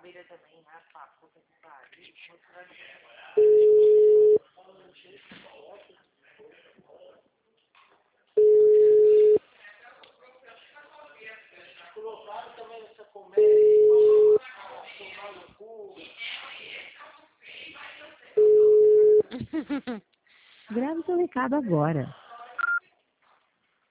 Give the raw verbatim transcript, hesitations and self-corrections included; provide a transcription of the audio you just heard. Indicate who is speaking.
Speaker 1: Colocaram também nessa comédia, tomar no cu.
Speaker 2: Grave seu recado agora.